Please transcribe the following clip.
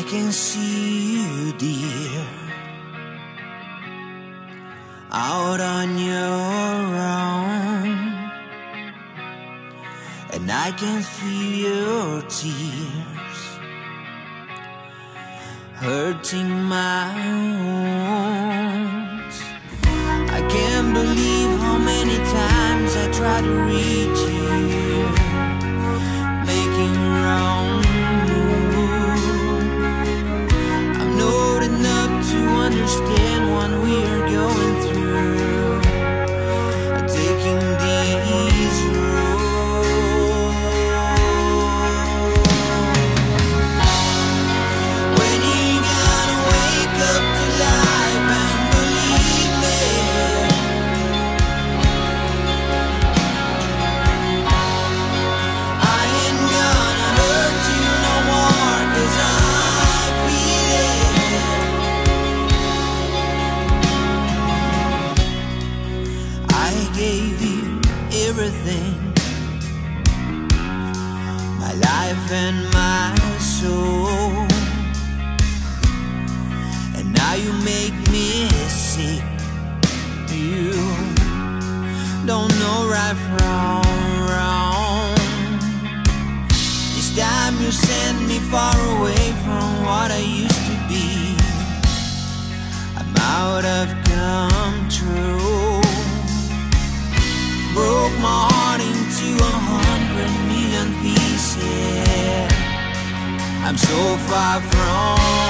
can see you, dear, out on your own, and I can feel your tears hurting my wounds. I can't believe how many times I try to reach you, making wrong moves. I'm not enough to understand what we are going through, taking these roads. When you gonna wake up to life and believe me? I ain't gonna hurt you no more, 'cause I feel it. I gave you everything, my life and my soul, and now you make me sick. You don't know right from wrong. This time you send me far away from what I used to be. I'm out of control, broke my heart into 100 million pieces. I'm so far from